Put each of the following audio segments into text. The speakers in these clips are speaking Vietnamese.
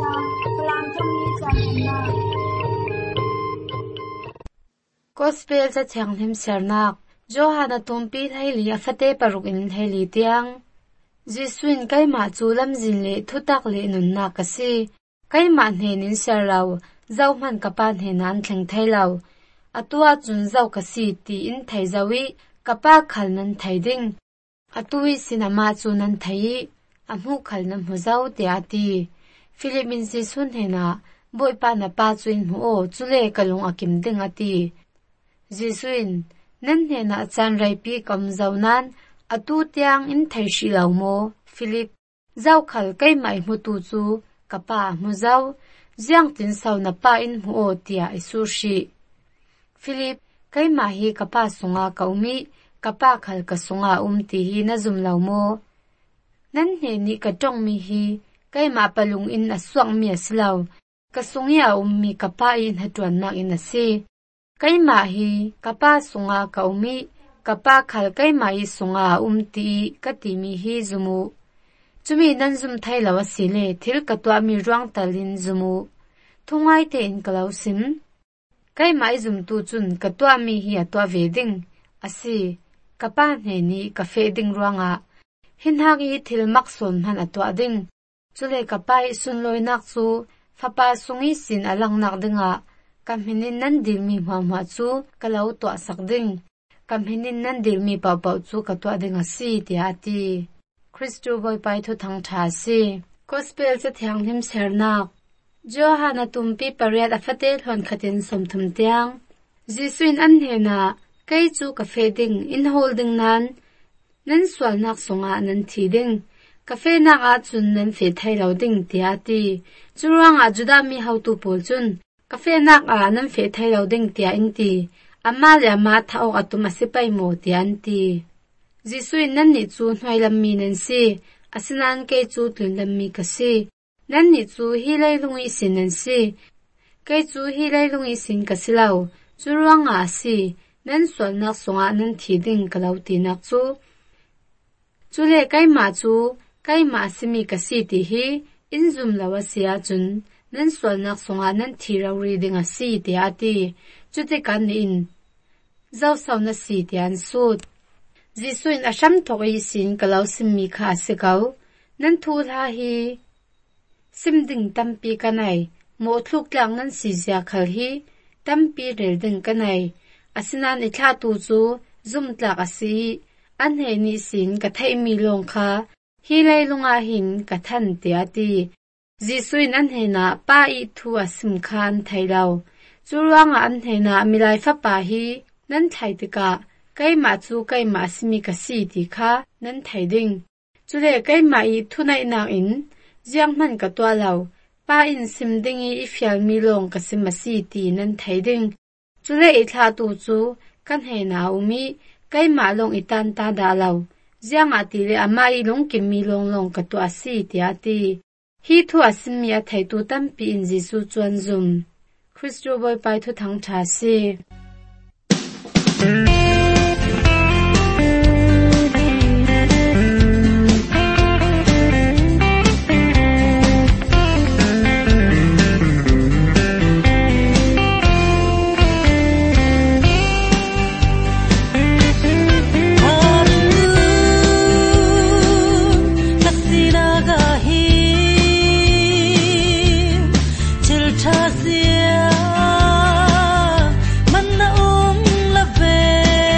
พลามจงมีจันทนา Gospel sa chang him sernak Johana tumpi thaili afate paruk in thaili tiang Jisuin kaima chu lamjin le thutak le nun na kasi kaima hnenin serlaw zawman kapa hnenan thleng thailaw atua chun zaw kasi ti in thaizawi kapa khalnan thaiding atui sinama chunan thai amu khalna muzaw te ati Philippin Jisun hena boipa na pa chuin hu o chule kalung akim ding ati Jisuin nan hena chan raipi kam zawnan atu tiang in thai shi law mo Philip zaw khal kai mai mutu chu kapa muzaw jiang tin saw na pa in hu o tia isu shi Philip kai ma hi kapa sunga kaumi kapa khal ka sunga ti hi na zum law mo nan he ni ka tong mi hi kai ma palung in aswang mi aslaw ka sungya mi kapa in hatuan na in ase kai ma hi kapa sunga kaumi kapa khal kai ma hi sunga ti ka ti mi hi zumu chumi nan zum thai lawa sile thil ka twa mi ruang talin zumu thungai te in kalau sim kai mai zum tu chun ka twa mi hi atwa veding asi kapa ne ni ka feding ruanga hinhak hi thil mak son han atwa ding chule kapa hi sun loi nak chu fapa sungi sin alang nak dinga kamhinin nan dil mi hwa chu kalau to sak ding kamhinin nan dil mi pa pa chu ka to ding asi ti ati Christo boy pai thu thang tha si gospel cha thyang him sernak Johana tumpi pariat afate thon khatin somthum tiang Jisuin an hena kai chu ka feding in holding nan swal nak songa nan thiding cafe nak a chun nan fe thai lo ding ti ati chuwang a juda mi how to pol chun cafe nak a nan fe thai lo ding ti in ti amma le ma thau atum asipai mo ti an ti Jisuin nan ni chu hnoi lam mi nan si asinan ke chu tlun lam mi ka si nan ni chu hi lai lungi sin nan si ke chu hi lai lungi sin ka silaw chuwang a si nan swal nak songa nan thiding kalau ti nak chu chule kai ma chu kai ma simi ka si ti hi inzum lawa sia chun nan swal nak songa nan thiraw reading a si ti ati chute kan in zaw saw na si ti an sut Jisuin asham thoi sin kalau simi kha sikaw nan thu la hi simding tampi kanai mo thluk lang nan si zia khal hi tampi rel ding kanai asinan itha tu chu zum tlak asi an he ni sin ka thai mi long kha hi lai lunga hin ka than ti ati Jisuin an he na pa I thu asim khan thailaw chuwanga an he na milai fa pa hi nan thai tika kai ma chu kai ma simi ka si ti kha nan thai ding chule kai ma I thu nai na in jiang man ka twa law pa in sim ding I fial mi long ka sim si ti nan thai ding chule itha tu chu kan he na umi kai ma long itan ta da law jiang ati le ama I long kim mi long ka to asi ti ati hi thu asim ya thai tu tam pi in Jisu chuan zum Christo boy pai thu thang tha si man na la ve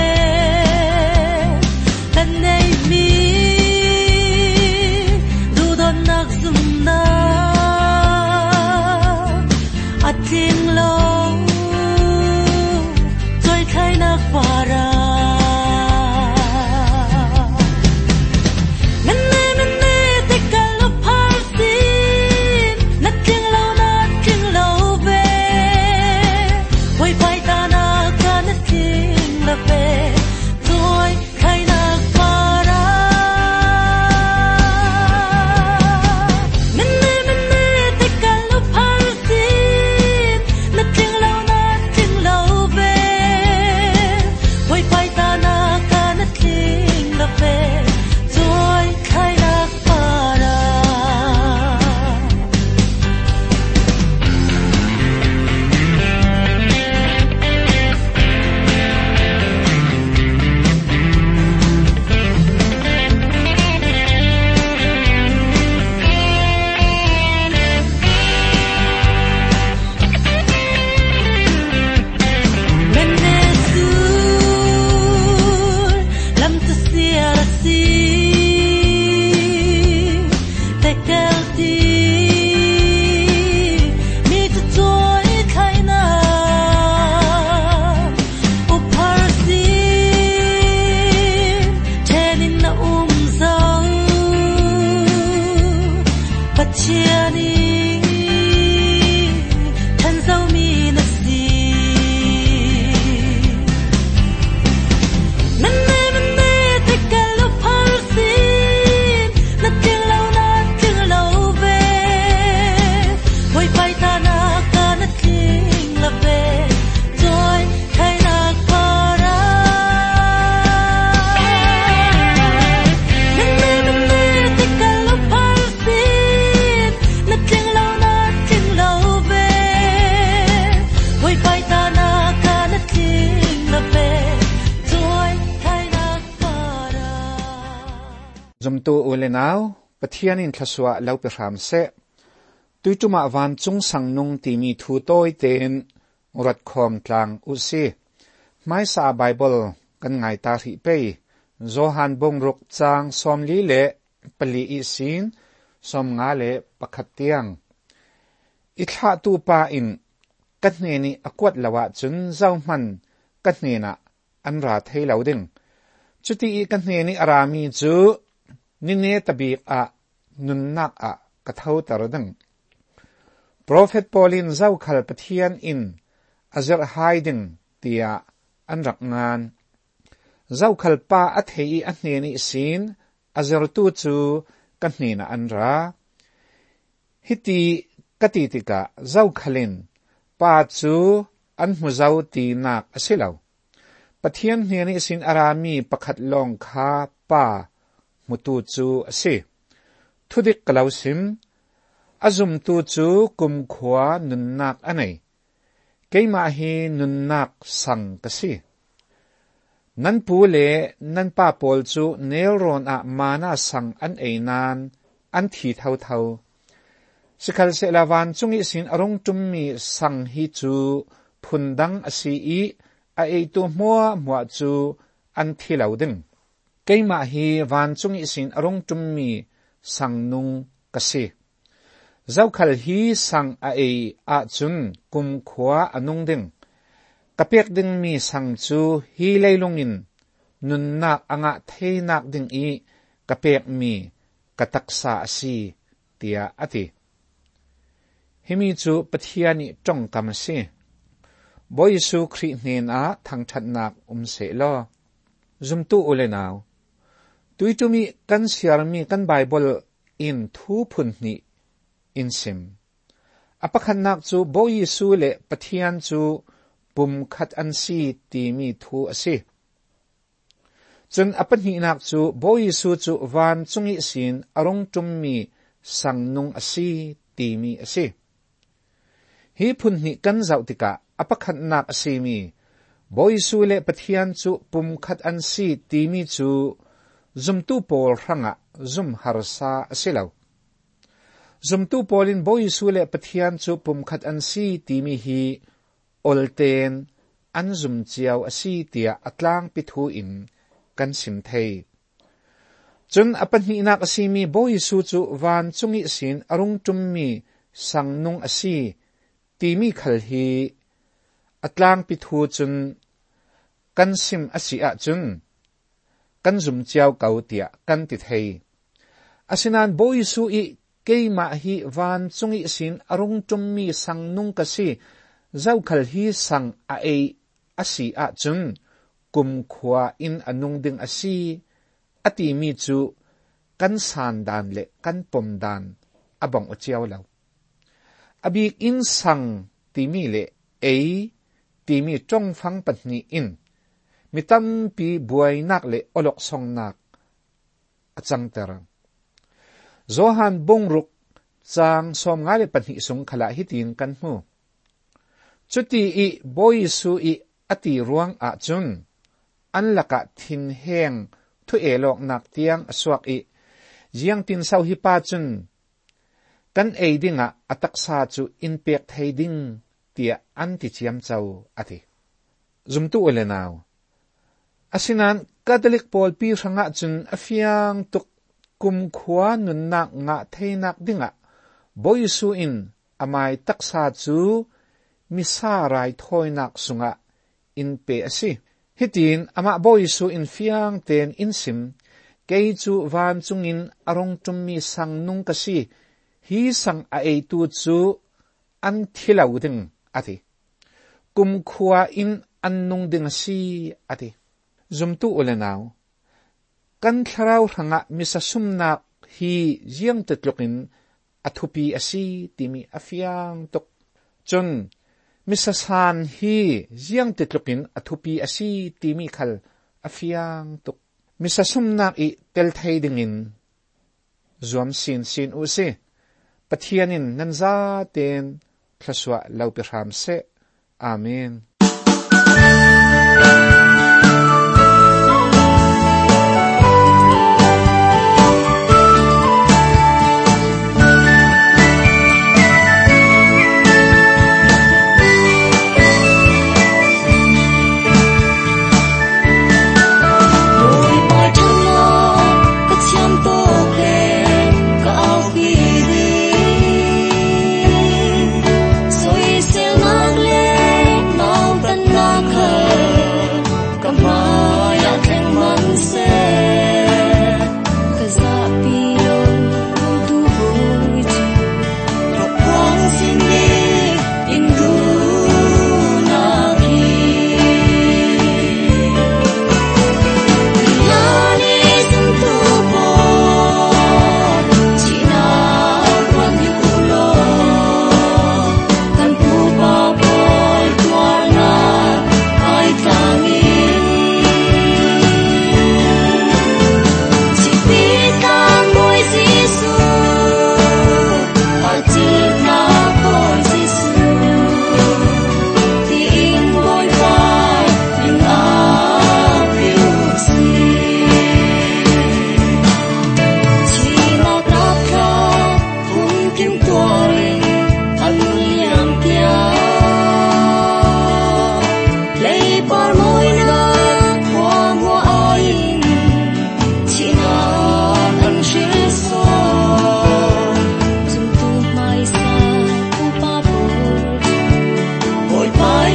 tu ulenaw pathianin thlaswa lo pe ram se tuituma van chung sangnung ti mi thu toy ten rat khom tlang usi mai sa bible kan ngai ta ri pe Johan bongruk chang somli le pali isin som nga le pakhatiang ithla tu pa in katne ni akwat lawa chun zauman katne na anra theilo ding chuti I katne ni arami chu nine tabiq a nunnak a kathau tarodang prophet Paulin zau khal pathian in azar hiding tia anrak ngan zau khal pa athei atne ni sin azar tu chu katne na anra hiti katitika zau khalin pa chu an mu zau ti nak asilaw pathian ni sin arami pakhat long kha pa mutu chu ase thudik kalausim azum tu chu kum khwa nunnak anei keima hi nunnak sang kasi nan pu le nan pa pol chu nelron a mana sang an einan an thi thau thau sikhal se lawan chungi sin arong tummi sang hi chu phundang asi I a ei tu hmuwa chu an thilau ding keima hi van chungi sin arong tummi sangnung kasi zaukhal hi sang a ei a chun kum khwa anung ding kapek ding mi sang chu hi leilungin nunnak anga theinak ding I kapek mi kataksa asi tia ati himi chu pathiani tong kamase boisu khri hnen a thangthatnak se lo zumtu ulenaw tuitumi kan siarmi kan bible in thu phunni in sim apakhannak chu boisu le pathian chu pum khat an si ti mi thu ase chun apani nak chu boisu chu van chungi sin arong tummi sangnung asi ti mi ase hi phunni kan zautika apakhat nak asimi boisu le pathian chu pum khat an si ti mi chu zumtu pol ranga zum harsa asilaw zumtu polin boisu le pathian chu pum khat an si ti mi hi olten an zum chiaw asi tia atlang pithu in kan sim thei chun apani nak asimi boisu chu van chungi sin arung tummi sangnung asi ti mi khal hi atlang pithu chun kan sim asi a chun kan zum chiaw kau tia kan ti thei asinan boisu I keima hi van chungi sin arung tummi sangnung kasi zaukhal hi sang a ei asi a chun kum khwa in anung ding asi ati mi chu kan san dan le kan pom dan abang uchiaw law abik in sang ti mi le ei ti mi tong phang patni in mitam pi buai nak le olok song nak achang terang Johan bongruk chang som nga le patni sung khala hitin kan hu chuti I boisu I ati ruang a chun anlaka thin heng thu elok nak tiang aswak I jiang tin sau hi pa chun kan ei dinga ataksa chu inpek theiding tia anti chiam chau ati zumtu olenaw asinan Catholic Paul pi ranga chun afiang tuk kum khwa nunnak nga theinak dinga boisu in amai taksa chu misarai thoinak sunga inpe asi hitin ama boisu in fiang ten insim kei chu van chungin arong tummi sangnung kasi hi sang a ei tu chu an thilau ding ati kum khwa in annung ding si ati zumtu olenaw kan tharau ranga misasumnak hi jiang tetlokin athupi asi timi afiang tok chun misasan hi jiang tetlokin athupi asi timi khal afiang tok misasumnak I tel theidingin zuam sin use pathianin nanza ten thlaswa laupi ram se amen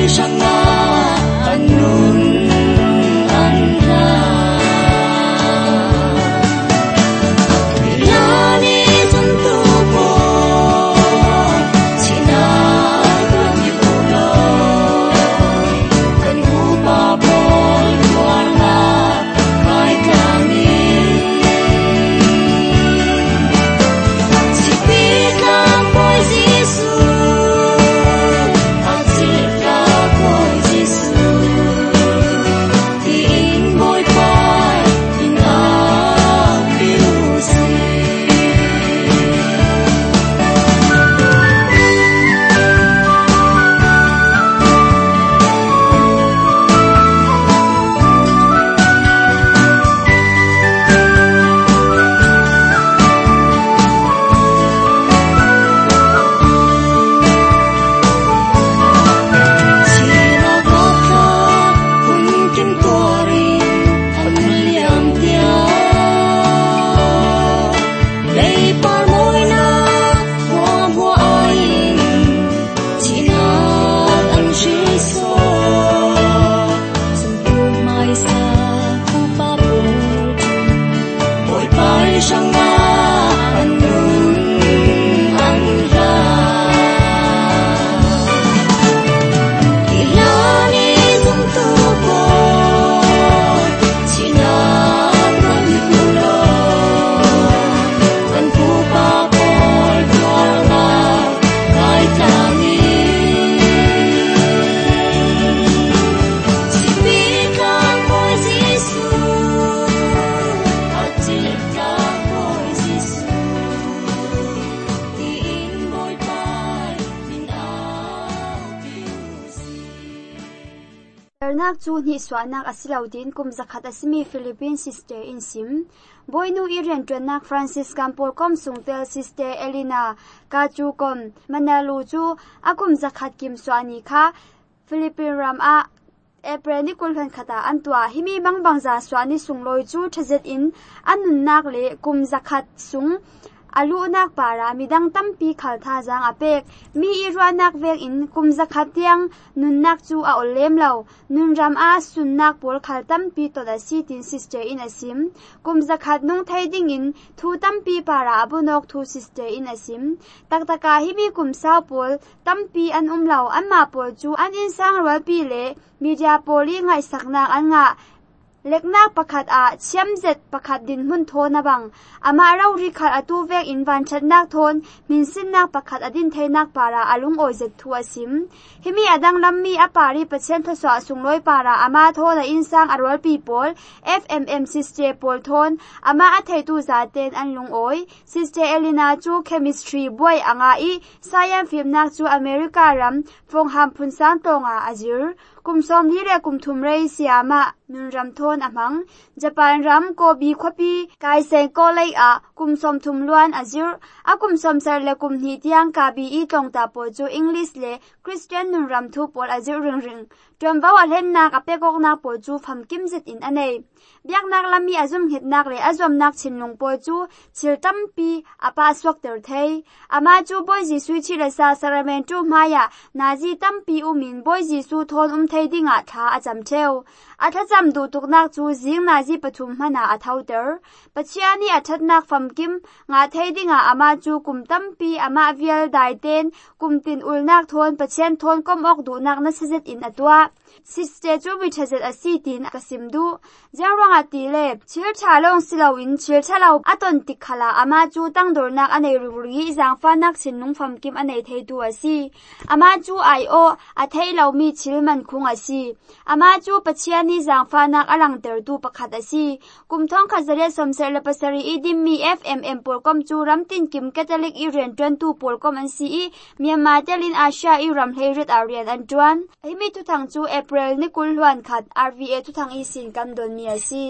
nak chu ni swanak asilaudin kum zakhat asimi Philippine sister in sim boinu iren tranak Francis Campol kom sungtel sister Elena ka chu kom manalu chu akum zakhat kim swani kha Philippine ram a April ni kulhan khata antwa himi bangbangza swani sungloi chu thajet in anun nak le kum zakhat sung alu nak para midang tampi khaltha jang apek mi irwanak vek in kum zakhat yang nun nak chu a olem lo nun ram a sunnak pol khal tampi to da sitin sister in asim kum zakhat nung thaiding in thu tampi para abunok thu sister in asim taktaka himi kum sa pol tampi an umlo anma pol chu an in sang rwal pi le media poli ngai saknak an nga leknak pakhat a chiamzet pakhat din mun thona bang ama rauri khat atu vek invan chatnak thon minsinnak pakhat adin thainak para alung oizet thu asim himi adang lammi apari pachen thoswa sungloi para ama thona insang arwal people FMM sister pol thon ama athai tu zaten anlung oi sister Elena chu chemistry boy anga I science film nak chu America ram fongham phunsan tonga azir kumsom hi re kumthum rei siama nunram thon amang Japan ram ko bi khopi kai sen ko lei a kumsom thumluan azir a kumsom sar le kum hi tiang ka bi I tongta po chu English le Christian nunram thu pol azir ring ring tomba walen nak apekok na po chu pham kim zet in anei biak nak lami azum hit nak le azom nak chinlung po chu chiltam pi apa swak ter thei ama chu boy ji sui chi le sa saramen chu maya naji tampi umin boy ji su thon thei dinga tha acham cheu atha cham du tuk nak chu jing naji pathum hana athauter pachiani athat nak pham kim nga thei dinga ama chu kum tampi ama vial dai ten kum tin ul nak thon pachen thon kom ok du nak na sajet in atwa sister chu bi thajet asitin kasim du jarwanga ti le chil chalong silaw in chil chalaw aton tikhala ama chu tang dor nak anei ruri jang fa nak sinung pham kim anei thei tu asi ama chu ai o a thei law mi chil man khung asi ama chu pachiani jang fa nak alang ter tu pakhat asi kum thong khazare somser le pasari idim mi FMM polkom chu ramtin kim catholic iren 22 polkom an si Myanmar telin Asia I ram hleiret arian an tuan himi tu thang chu April ni kulhuan khat RVA tu thang I sin kan don mi asi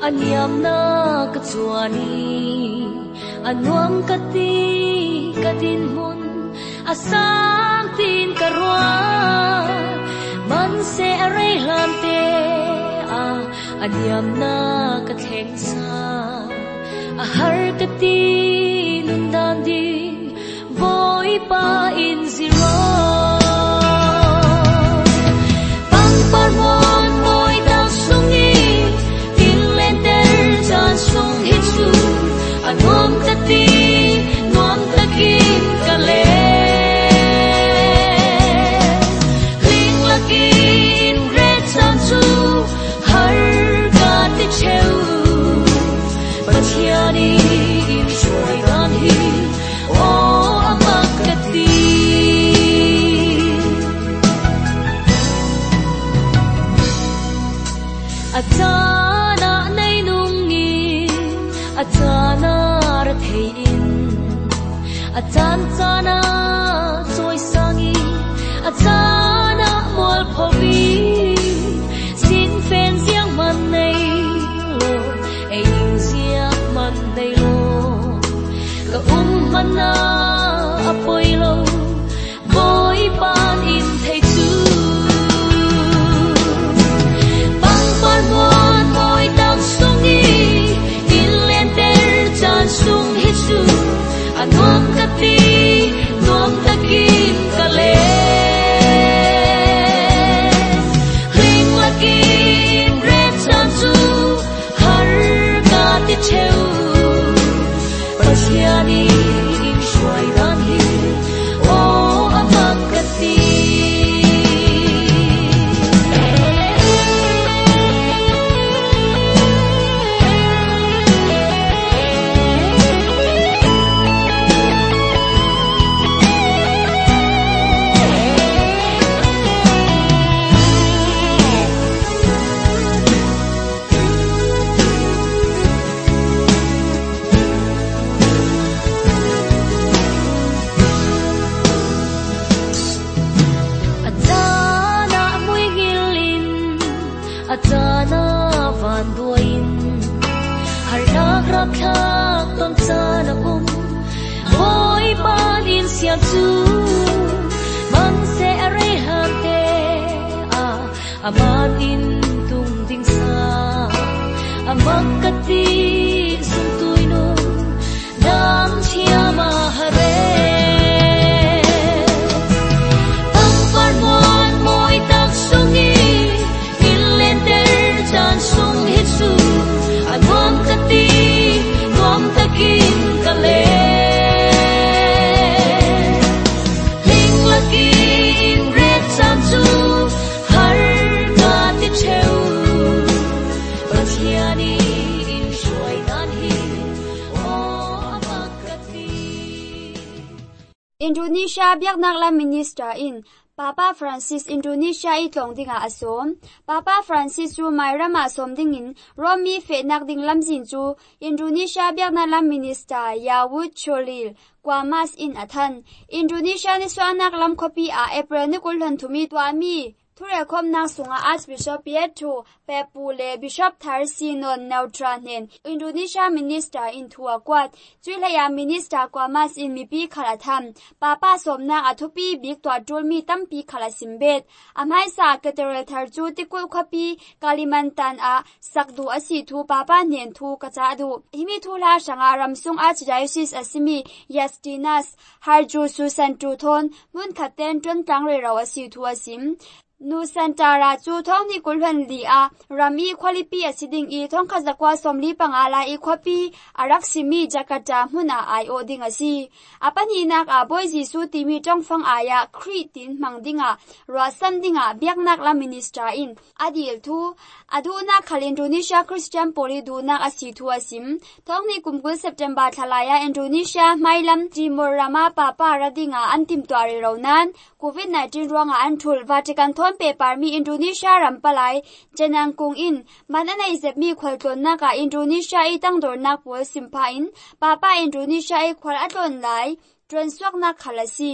anyam na kachuani anuam kati kadin mun asang tin karwa man se are lante anyam na katheng sa ahar kati nundan din boy pa in zero pangparmon boy dang sungi tinlender jan sung hitsu anom kati nom takin kale ling lakin red sansu har gati cheu patiani im shoi dan hi o amakati atana nay nungi atana rathein atan sana choi sangi atana mol phobi sin fen siang man nei lo ei siang man nei lo ka mana apoi lo boy pan in thei chu bang pan mon boy tang sungi in lenter chan sung hisu anom kati nom takin kale ring lakin red chan su har gati cheu pasiani im shwai dan hi o amakati atana van duin har nak rakha tom sana boy ban in siam chu man se are hante aman in tung ding sa amakati sung tuino dam chia ma hare ang parmon moy tak sungi chan sung hitsu anom kati nom takin kale ling lakin red sansu har gati cheu patiani im shoi dan hi o amakati Indonesia biaknak la minister in Papa Francis Indonesia itlong dinga asom Papa Francis chu mairama som dingin Romi fe nak ding lamjin chu Indonesia biakna lam minister Yawud Cholil Kwamas in athan Indonesia ni swanak lam kopi a April ni kulhan thumi twami Thure khom nak sunga Archbishop Pietro Pepule Bishop Tharsinon Neutran Indonesia minister in thua kwat chuilaya minister Kwamas in mipi khalatham Papa somna athupi big twa tulmi tampi khalasimbet amhai sa cathedral tharchu tikul khopi Kalimantan a sakdu asi thu Papa nen thu kacha du himi thula sanga ramsung archdiocese asimi Yastinas Harju Susantu thon mun khaten tron tangre rawasi thu asim Nusantara chu thong ni kulhan li a rami khwalipi asiding I thong khazakwa somli pangala I khwapi araksimi Jakarta huna ai oding asi apani nak a boy Jisu timi tongfang aya kritin mangdinga rasam dinga biaknak la minister in adil thu aduna khal Indonesia Christian poli duna asi thu asim thong ni kumkul September thalaya Indonesia mailam Timor Rama papa radinga antim twari ronan COVID-19 ronga anthul Vatican pe parmi Indonesia rampalai janang kung in mananai zepmi khwalton naka Indonesia itang dor nak pol simpa in papa Indonesia I khwal aton lai tron swak na khalasi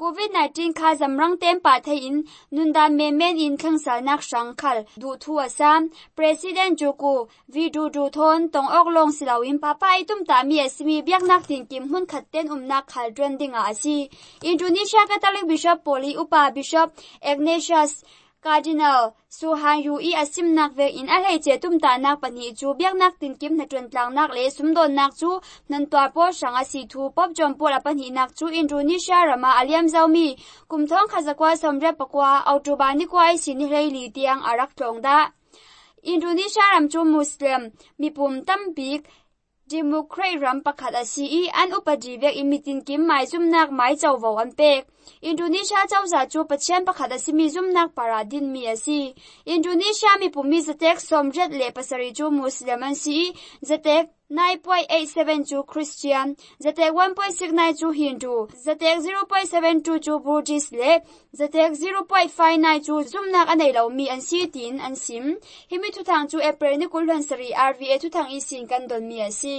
COVID-19 kha zamrang tem pa thei in nunda memen in khangsal nak shangkhal du thu asam President Joko Widodo thon tong oklong silawin papa itum ta mi asmi biak nak tin kim hun khatten nak khal trending a asi Indonesia Catholic Bishop Poli Upa Bishop Ignatius Cardinal Suhan Yu I asim nak ve in alai che tum ta nak pani chu biak nak tin kim na tren tlang nak le sumdon nak chu nan twa po sanga si thu pop jom po la pani nak chu Indonesia rama aliam zawmi kumthong khazakwa somre pakwa autobani kwai sini reili tiang arak tlong da Indonesia ram chu Muslim mipum tambik Democrat ram pakhat asi I an upadi vek imitin kim mai zum nak mai chawvo an pek Indonesia chawza chu pachian pakhat asi mi zum nak paradin mi asi Indonesia mi pumi zatek somjet le pasari chu Muslim an si zatek 9.87 chu Christian zatek 1.69 chu Hindu zatek 0.72 chu Buddhist le zatek 0.59 chu zum nak anei lo mi an si tin an sim himi thu thang chu April ni kulhan sari RVA thu thang isin kan don mi asi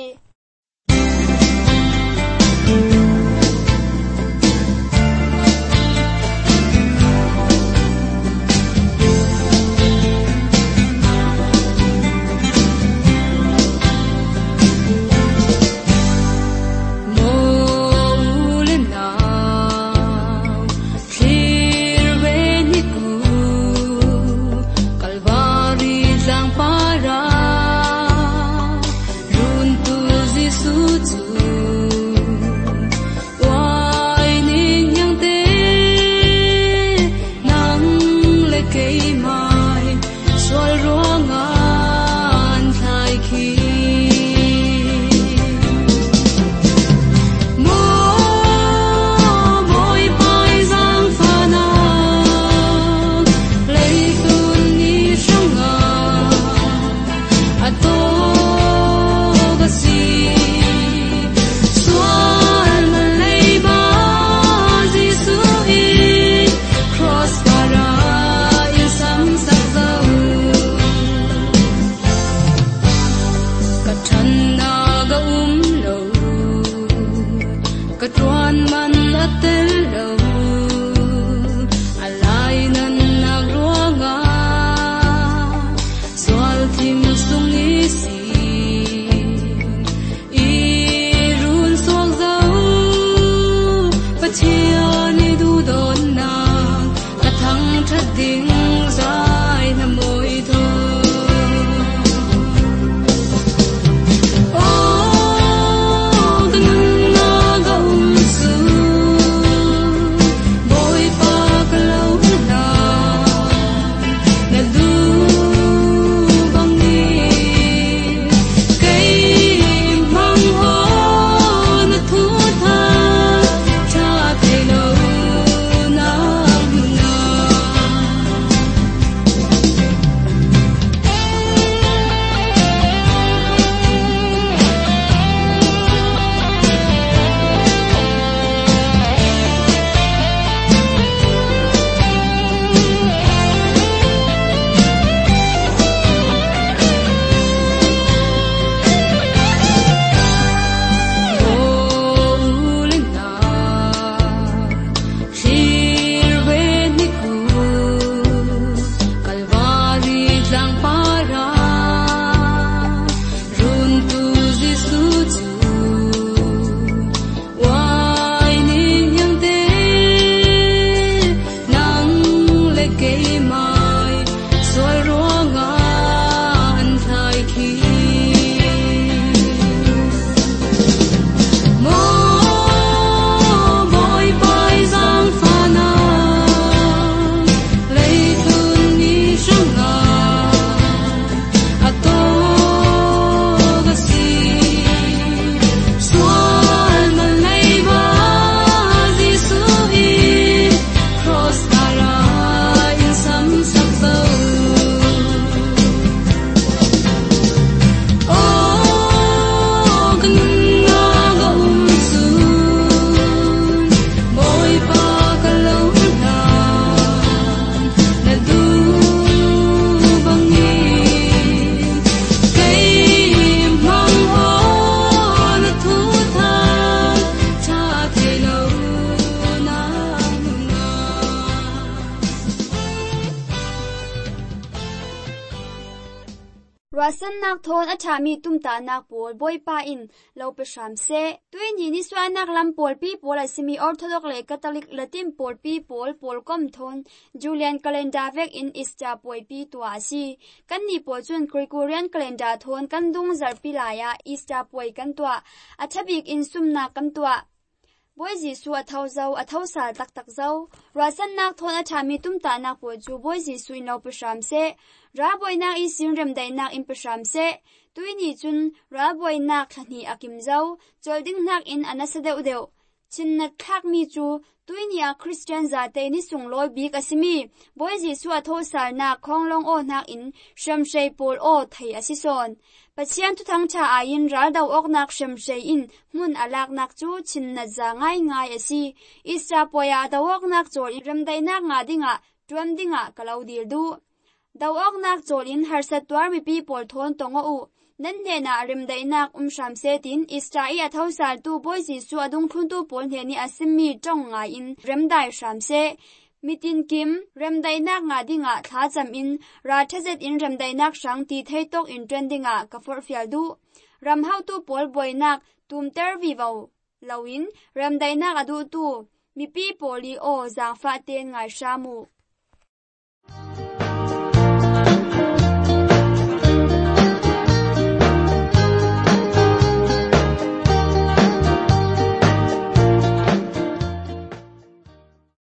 Kalvari sang para runtuh Rasan nak thon achami tumta nak pol boy pa in lo pe sham se tuini ni swa nak lam pol pi pol asimi orthodox le catholic latin pol pi pol kom thon Julian calendar vek in Easter poi pi tua si kan ni pol chun Gregorian calendar thon kan dung zar pi la ya Easter poi kan tua athabik in sumna kan tua boy Jesu athau sal tak zau rasan nak thon achami tumta nak pol chu boy Jesu in lo pe sham se ra boy nak i sin rem dai nak in pe sham se tuini chun ra boy nak thani akim zau cholding nak in anasade udeu chinna thak mi chu tuini a Christian za te ni sung loi bi kasimi boy Jesu athau sal na khonglong o nak in shamshei pol o thai asison pachian tu thang cha ain ral dau ok nak shamshei in mun alak nak chu chinna za ngai asi isra poya dawok nak chol rem dai nak nga dinga tuam dinga kalaudil du dawok nak chol in harsatwar mi pi pol thon tongo u nan ne na rim dai nak sham se tin Israel athau sal tu boy Jesu adung thun tu pol he ni asimi tong nga in rem dai sham se mitin kim rem dai nak nga dinga tha cham in ra thazet in rem dai nak sang ti thei tok in trendinga ka for fial du ram hau tu pol boy nak tum ter vi vau lawin rem dai nak adu tu mi pi poli o za fa ten ngai shamu